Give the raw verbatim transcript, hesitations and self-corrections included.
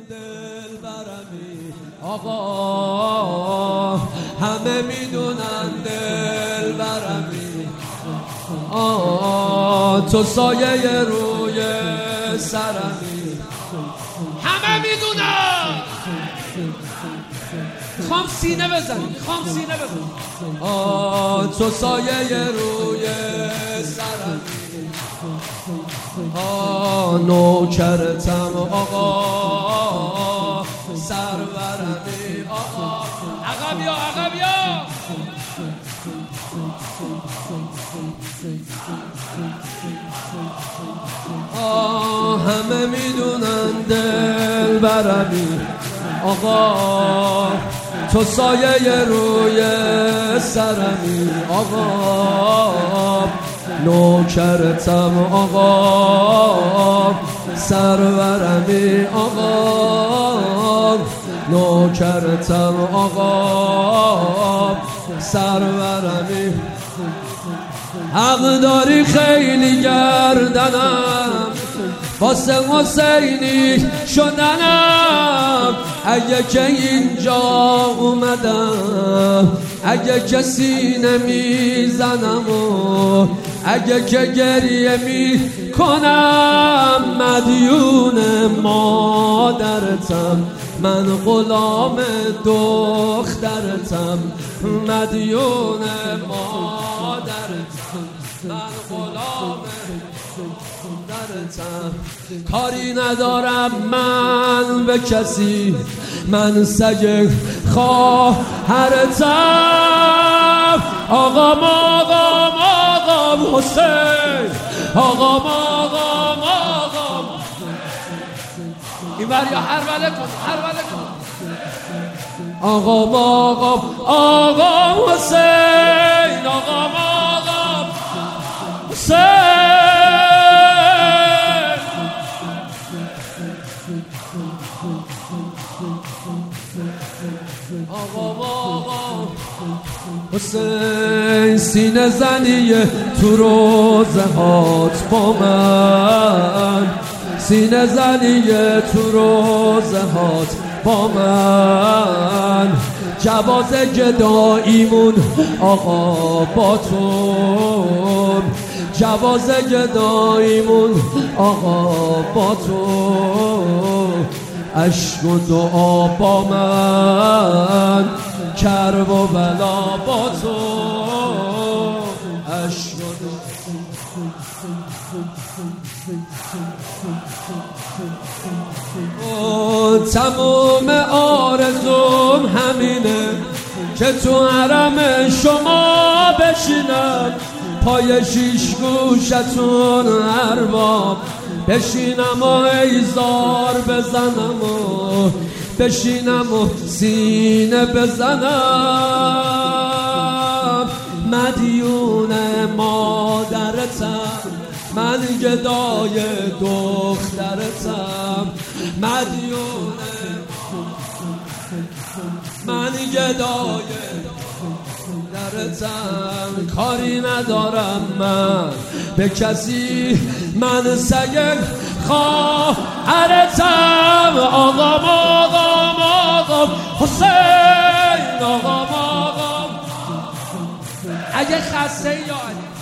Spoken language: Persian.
دل برمی آقا، همه میدونن دل برمی آقا، تو سایه روی سرمی، همه میدونن. خوام سینه بزنی، خوام سینه بزنی. آه تو سایه روی سرمی، آه نوکرتم آقا، سرورمی آقا. عقب یا عقب یا آه، همه میدونن دل برمی آقا، تو سایه روی سرمی آقا، نوکرتم آقا، سرورمی آقا، نوکرتم آقا، سرورمی. حق داری خیلی گردنم واسه حسینی شدنم، اگه که اینجا اومدم، اگه که سینه میزنم و اگه که گریه میکنم، مدیون مادرتم، من غلام دخترتم، مدیون مادرتم، من غلام دخترتم. کاری ندارم من به کسی، من سگ خواهرتم. آقام آقام آقام حسین، آقام آقام آقام. این بر یا هر وله کن، هر وله کن. آقام آقام آقام حسین، آقام آقام حسین. آقام آقام حسین، سینه زنیه تو روزه هات با من، سینه زنیه تو روزه هات با من، جواز گداییمون آقا با تو، جواز گداییمون آقا با تو، عشق و دعا با من، کرب و بلا با تو، عشق و دعا. تموم آرزوم همینه که تو حرم شما بشینم، پای شیش گوشتون ارباب بشینم و ایزار بزنم و بشینم و سینه بزنم، مدیون مادرتم، من گدای دخترتم، مدیون من گدای دخترتم. کاری ندارم من به کسی، من سگ خواهرتم. آقام آقام آقام حسین، آقام آقام. اگه خسته یا